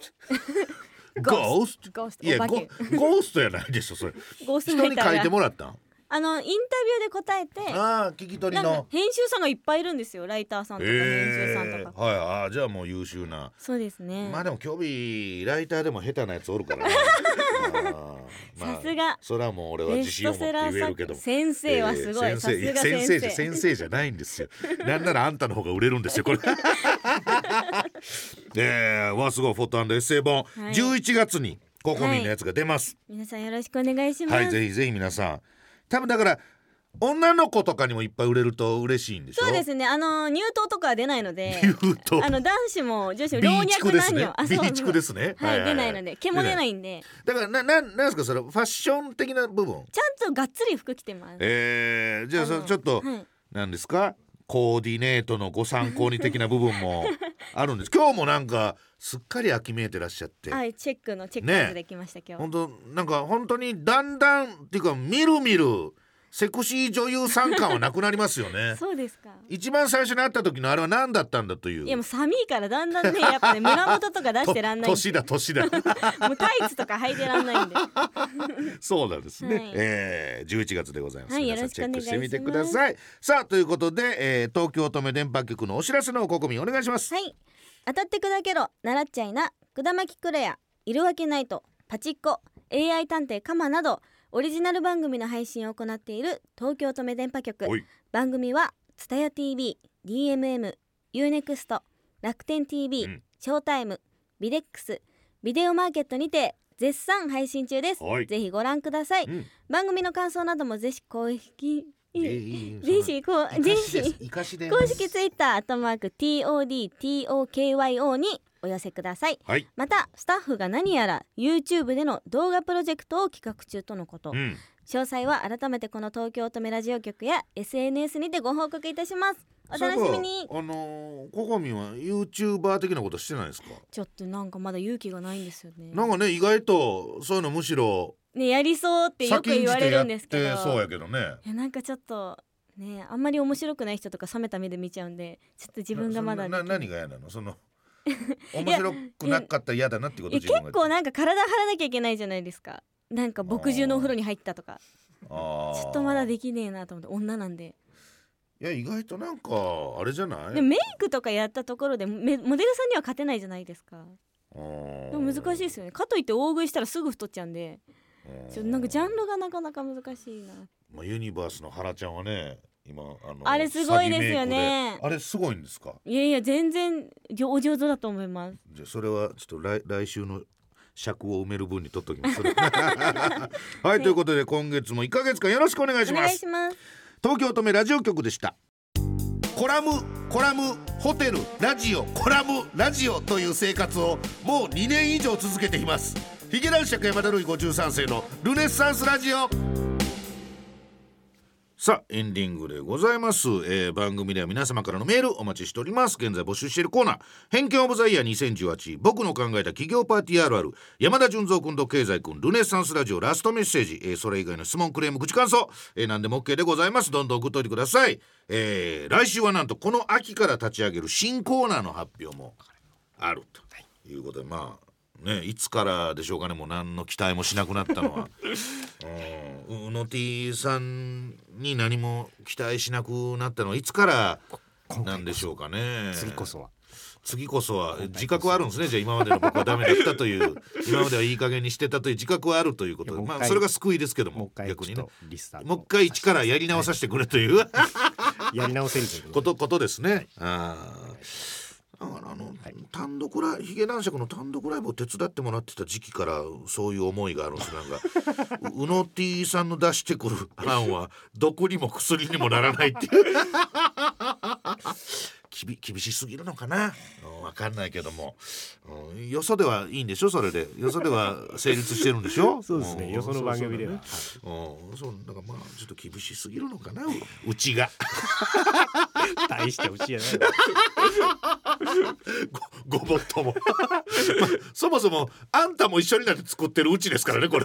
トいやゴーストやないでしょそれ。人に書いてもらったん？ インタビューで答えて、 聞き取りの編集さんがいっぱいいるんですよ。ライターさんとか編集さんとか、 じゃあもう優秀な。 そうですね。 でも今日ライターでも下手なやつおるからなさすが。 それはもう俺は自信を持って言えるけど、 先生はすごい。 先生じゃないんですよなんならあんたの方が売れるんですよこれすごいフォト&エッセイ本、11月にココミンのやつが出ます、 皆さんよろしくお願いします。 ぜひぜひ皆さん、多分だから女の子とかにもいっぱい売れると嬉しいんでしょ。 そうですね。入党とかは出ないので、男子も女子も老若男女、 備蓄ですね。 出ないので、毛も出ないんで。 だからなんですかそれ、ファッション的な部分。 ちゃんとがっつり服着てます。 じゃあちょっとなんですか、コーディネートのご参考に的な部分もあるんです。今日もなんかすっかり秋めいてらっしゃって、 チェックできました今日。 本当にだんだんっていうかみるみるセクシー女優さん感はなくなりますよねそうですか。 一番最初に会った時のあれは何だったんだという。 いやもう寒いからだんだんねやっぱね胸元とか出してらんないんで年だもうタイツとか履いてらんないんでそうなんですね、 はい 11月でございます、 はい、 皆さんよろしくお願いします。 チェックしてみてください。さあということで、東京乙女電波局のお知らせの国民お願いします。 はい、当たって砕けろ、習っちゃいな、くだまきクレア、いるわけないと、パチッコ、 AI 探偵カマなどオリジナル番組の配信を行っている東京乙女電波局。番組はツタヤ TV、 DMM、 UNEXT、 楽天 TV、ショータイム、ビデックス、ビデオマーケットにて絶賛配信中です。ぜひご覧ください、番組の感想などもぜひ公式公式ツイッター@TODTOKYO にお寄せください、またスタッフが何やら YouTube での動画プロジェクトを企画中とのこと、詳細は改めてこの東京乙女ラジオ局や SNS にてご報告いたします。お楽しみに。ココミは YouTuber 的なことしてないですか？ ちょっとなんかまだ勇気がないんですよね。 なんかね意外とそういうのむしろねやりそうってよく言われるんですけど、 そうやけどね。 いやなんかちょっとねあんまり面白くない人とか冷めた目で見ちゃうんで、ちょっと自分がまだ何が嫌なの？その面白くなかったら嫌だなってこと。 結構なんか体張らなきゃいけないじゃないですか。なんか墨汁のお風呂に入ったとかちょっとまだできねえなと思って、女なんで。 いや意外となんかあれじゃない？ でメイクとかやったところでモデルさんには勝てないじゃないですか。でも難しいですよね。かといって大食いしたらすぐ太っちゃうんで、なんかジャンルがなかなか難しいな。 ユニバースの原ちゃんはね今あれすごいですよね。 あれすごいんですか？ いやいや全然お上手だと思います。 じゃあそれはちょっと来週の尺を埋める分に取っときますはい、ということで今月も1ヶ月間よろしくお願いします。 お願いします。 東京乙女ラジオ局でした。コラムホテルラジオコラムラジオという生活をもう2年以上続けています。ヒゲ男爵山田るい53世のルネッサンスラジオ。さあエンディングでございます、番組では皆様からのメールお待ちしております。現在募集しているコーナー偏見オブザイヤー2018、僕の考えた企業パーティーあるある、山田純三君と経済君、ルネッサンスラジオラストメッセージ、それ以外の質問クレーム口感想、何でも OK でございます。どんどん送っといてください。来週はなんとこの秋から立ち上げる新コーナーの発表もあるということで、まあね、いつからでしょうかね。もう何の期待もしなくなったのはうの T さんに何も期待しなくなったのはいつからなんでしょうかね。 次こそは自覚はあるんですね。じゃあ今までの僕はダメだったという今まではいい加減にしてたという自覚はあるということで、まあそれが救いですけども、逆にねもう一回一からやり直させてくれというやり直せるということですね。単独ライブ、ヒゲ男爵の単独ライブを手伝ってもらってた時期からそういう思いがあるんです。なんかうの T さんの出してくる案は毒にも薬にもならないっていう厳しすぎるのかな、分かんないけども、よそではいいんでしょ。それでよそでは成立してるんでしょそうですね、よその番組ではそうだからまあちょっと厳しすぎるのかなうちが大してうちやないごもっともまあ、そもそもあんたも一緒になって作ってるうちですからねこれ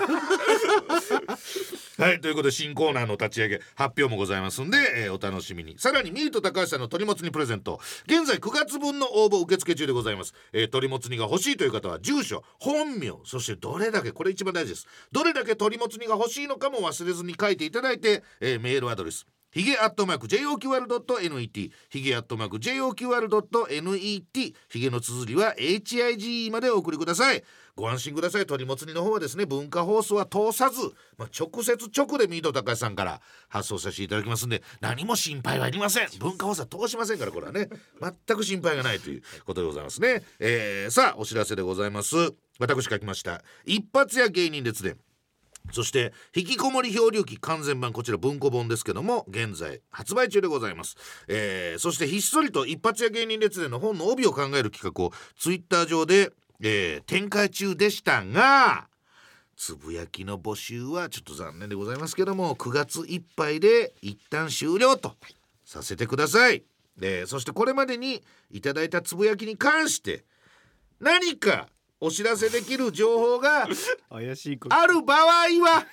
はい、ということで新コーナーの立ち上げ発表もございますんで、お楽しみに。さらにミート高橋さんの鳥もつ煮プレゼント、現在9月分の応募受付中でございます。鳥もつ煮が欲しいという方は住所、本名、そしてどれだけ、これ一番大事です、どれだけ鳥もつ煮が欲しいのかも忘れずに書いていただいて、メールアドレスヒゲ@JOQR.net、 ヒゲ@JOQR.net、 ヒゲの綴りは HIGE までお送りください。ご安心ください。鳥もつ煮の方はですね、文化放送は通さず、直接直でミート高橋さんから発送させていただきますんで、何も心配はいりません。文化放送は通しませんから、これはね全く心配がないということでございますね。さあお知らせでございます。私書きました一発屋芸人列伝、そして引きこもり漂流記完全版、こちら文庫本ですけども現在発売中でございます。そしてひっそりと一発屋芸人列伝の本の帯を考える企画をツイッター上で、展開中でしたが、つぶやきの募集はちょっと残念でございますけども9月いっぱいで一旦終了とさせてください。そしてこれまでにいただいたつぶやきに関して何かお知らせできる情報が怪しいある場合は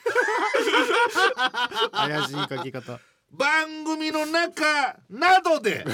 怪しい書き方番組の中などで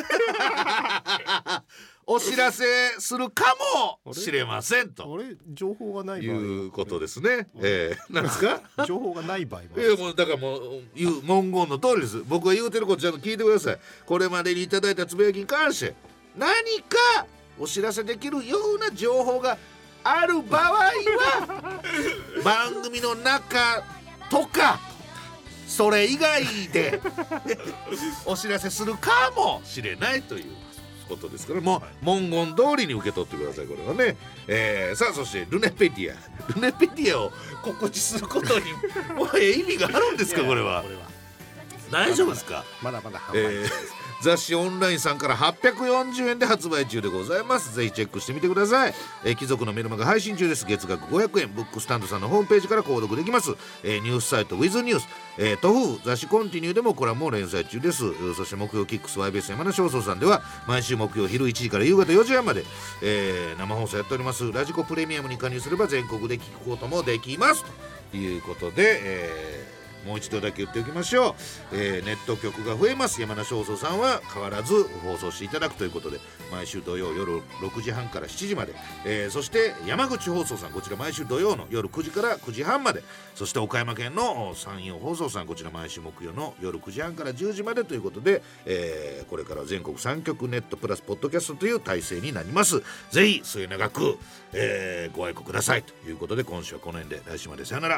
お知らせするかもしれませんとあれ情報がない場合いうことですね。なんですか情報がない場合もうだからもう言う文言の通りです。僕が言うてることちゃんと聞いてください。これまでにいただいたつぶやきに関して何かお知らせできるような情報がある場合は番組の中とかそれ以外でお知らせするかもしれないということですから、もう文言通りに受け取ってください。これはね、さあそしてルネペディアを告知することにもう意味があるんですか？これは大丈夫ですか？ まだまだ販売中です。 雑誌オンラインさんから840円で発売中でございます。ぜひチェックしてみてください。貴族のメルマガ配信中です。月額500円、ブックスタンドさんのホームページから購読できます。ニュースサイト With ニュース、トフ雑誌コンティニューでもコラムも連載中です。そして木曜キックス YBS 山田正宗さんでは毎週木曜昼1時から夕方4時半まで、生放送やっております。ラジコプレミアムに加入すれば全国で聞くこともできますということで、もう一度だけ言っておきましょう。ネット局が増えます。山田正宗さんは変わらず放送していただくということで、毎週土曜夜6時半から7時まで、そして山口放送さん、こちら毎週土曜の夜9時から9時半まで、そして岡山県の山陽放送さん、こちら毎週木曜の夜9時半から10時までということで、これから全国3局ネットプラスポッドキャストという体制になります。ぜひ末永く、ご愛顧くださいということで、今週はこの辺で、来週までさよなら。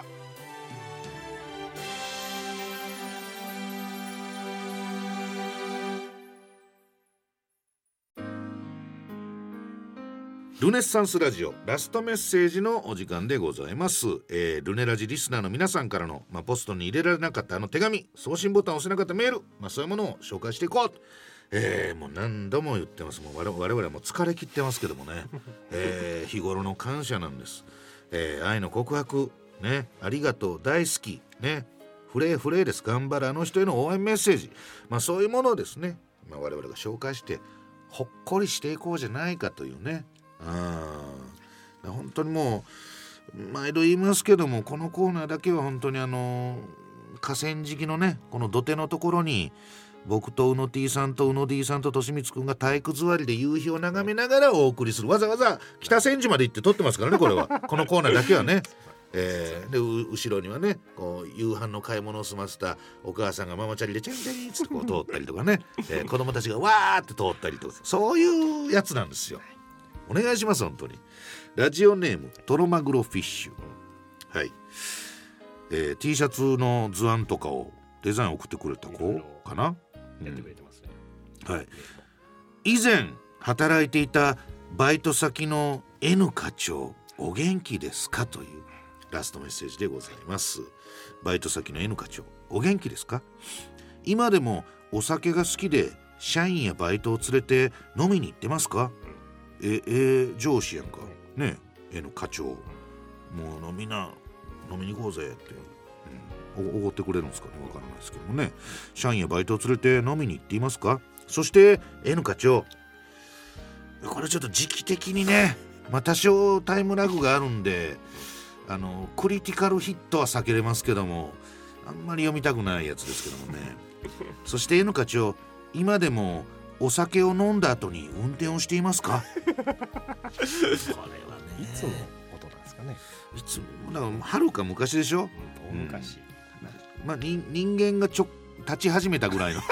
ルネッサンスラジオラストメッセージのお時間でございます。ルネラジリスナーの皆さんからの、ポストに入れられなかった手紙、送信ボタンを押せなかったメール、そういうものを紹介していこうと、もう何度も言ってます。もう我々はもう疲れ切ってますけどもね、日頃の感謝なんです。愛の告白ね、ありがとう、大好きね、フレーです、頑張るあの人への応援メッセージ、そういうものをですね、我々が紹介してほっこりしていこうじゃないかというね。本当にもう毎度言いますけども、このコーナーだけは本当に河川敷のね、この土手のところに僕とうの T さんとうの D さんととしみつくんが体育座りで夕日を眺めながらお送りする、わざわざ北千住まで行って撮ってますからね、これはこのコーナーだけはね。で後ろにはね、こう夕飯の買い物を済ませたお母さんがママチャリでチャリチャリってこう通ったりとかね、子供たちがわーって通ったりとか、そういうやつなんですよ。お願いします本当に。ラジオネームトロマグロフィッシュ、はい、T シャツの図案とかをデザイン送ってくれた子かな、 やってくれてますね、 はい、以前働いていたバイト先の N 課長お元気ですかというラストメッセージでございます。バイト先の N 課長お元気ですか？今でもお酒が好きで社員やバイトを連れて飲みに行ってますか？上司やんかね、N 課長、もう飲みに行こうぜって、おごってくれるんですかね、わからないですけどもね。社員やバイトを連れて飲みに行っていますか？そして N 課長、これちょっと時期的にね、多少タイムラグがあるんで、クリティカルヒットは避けれますけども、あんまり読みたくないやつですけどもね。そして N 課長、今でもお酒を飲んだ後に運転をしていますか？これはね、 いつのことなんですかね。 いつもだからはるか昔でしょ、 昔、 人間が立ち始めたぐらいの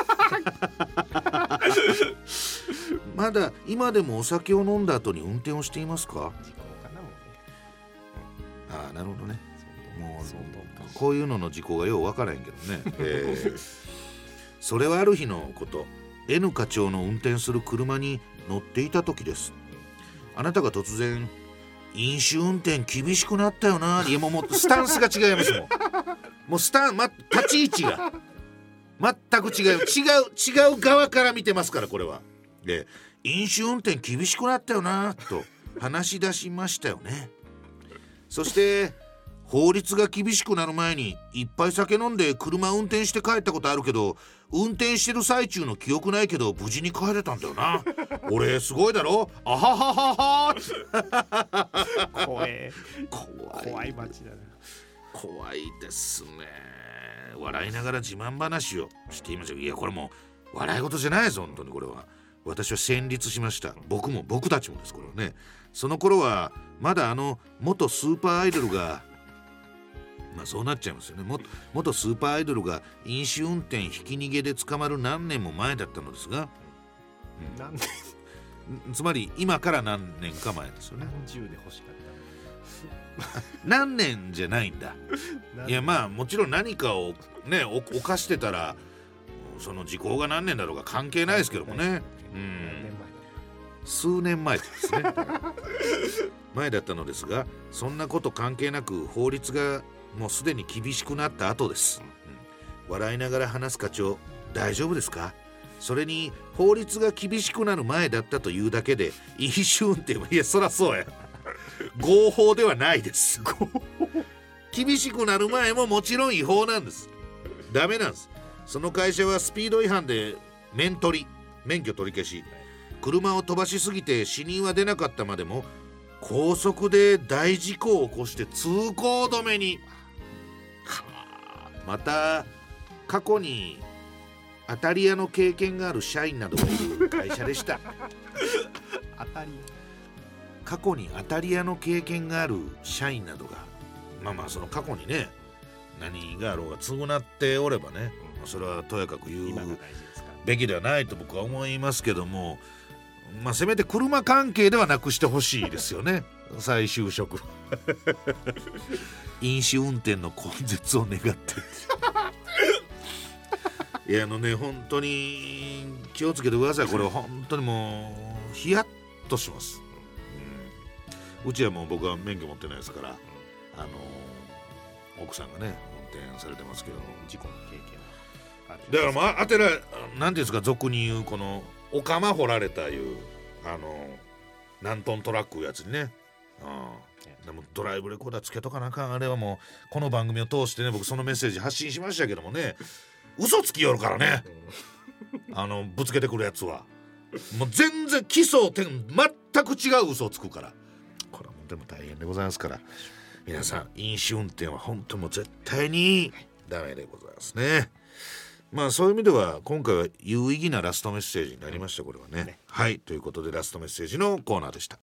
まだ今でもお酒を飲んだ後に運転をしていますか？ 時効かなもああ、なるほどね。もううこういうのの時効がよう分からへんけどね、それはある日のこと、N 課長の運転する車に乗っていた時です。あなたが突然飲酒運転厳しくなったよな、いやもうスタンスが違いますもんもう立ち位置が全く違う側から見てますから、これは。で、飲酒運転厳しくなったよなと話し出しましたよね。そして法律が厳しくなる前にいっぱい酒飲んで車運転して帰ったことあるけど、 運転してる最中の記憶ないけど無事に帰れたんだよな俺すごいだろ、あはははは怖い街だね。 怖いですね。笑いながら自慢話をしていました。いやこれもう笑い事じゃないです。本当にこれは私は戦慄しました。僕たちもです。これはね、その頃はまだ元スーパーアイドルがまあそうなっちゃいますよね。元スーパーアイドルが飲酒運転ひき逃げで捕まる何年も前だったのですが、 何年つまり今から何年か前ですよね。 何十で欲しかった何年じゃないんだいやまあもちろん何かをね犯してたらその時効が何年だろうが関係ないですけどもね、数年前ですね前だったのですが、そんなこと関係なく法律がもうすでに厳しくなった後です、笑いながら話す課長大丈夫ですか。それに法律が厳しくなる前だったというだけで飲酒運転はいやそらそうや合法ではないです厳しくなる前ももちろん違法なんです。ダメなんです。その会社はスピード違反で免許取り消し、車を飛ばしすぎて死人は出なかったまでも高速で大事故を起こして通行止めに。また過去に当たり屋の経験がある社員などがいる会社でした過去に当たり屋の経験がある社員などがまあその過去にね何があろうが償っておればね、それはとやかく言うべきではないと僕は思いますけども、まあせめて車関係ではなくしてほしいですよね再就職飲酒運転の根絶を願っていや本当に気をつけてください。これは本当にもうヒヤッとします、うちはもう僕は免許持ってないですから、奥さんがね運転されてますけど事故の経験だからまあ当てられなんていうんですか、俗に言うこのお釜掘られたいう何トントラックやつにね、でもドライブレコーダーつけとかなあかん。あれはもうこの番組を通してね僕そのメッセージ発信しましたけどもね、嘘つきよるからねぶつけてくるやつはもう全然奇想天全く違う嘘をつくから、これはもうでも大変でございますから、皆さん飲酒運転は本当もう絶対にダメでございますね。まあそういう意味では今回は有意義なラストメッセージになりました。これはね、はい、ということでラストメッセージのコーナーでした。